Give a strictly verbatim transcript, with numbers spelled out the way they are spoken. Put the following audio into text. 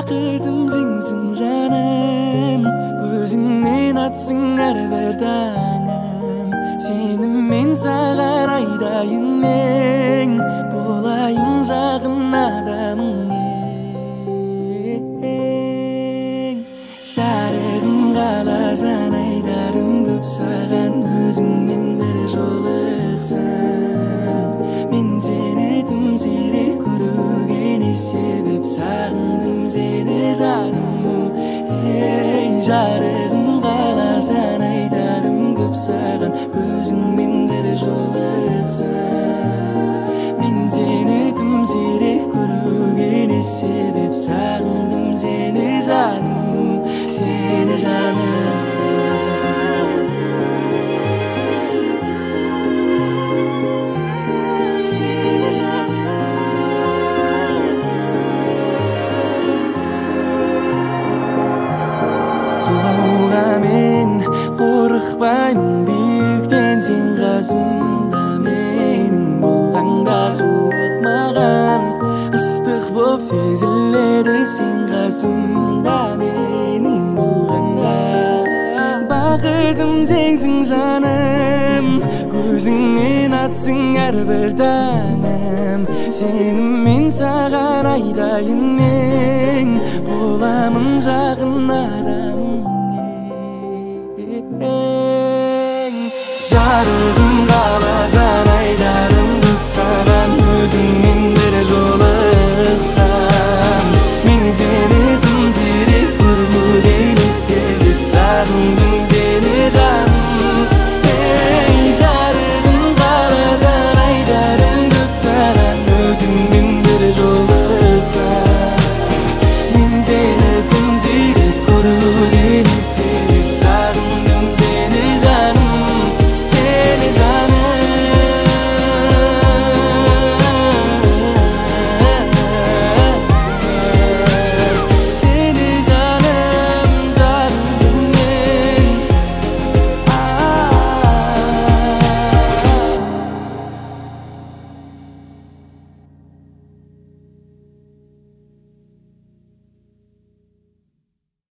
бақытым сенсің жаным, өзіңмен атсың әрбір таңым. Сені мен саған айдайын мен, болайын жақын адамың ең. Жарығым қаласаң айтарым көп саған, өзіңмен бір жолықсам. Мен сені тым сирек көруге не себеп, сағындым сені жаным. Ей, жарығым қаласаң айтарым көп саған, өзіңмен бір жолықсам. Мен сені тым сирек көруге не себеп, сағындым сені жаным, сені жаным. Мен қорықпаймын биіктен, сен қасымда менің болғанда. Суық маған ыстық боп сезіледі, сен қасымда менің болғанда. Бақытым сенсің жаным, өзіңмен атсың әрбір таңым. Сені мен саған айдайын мен, боламын жақын адамың. Жарығым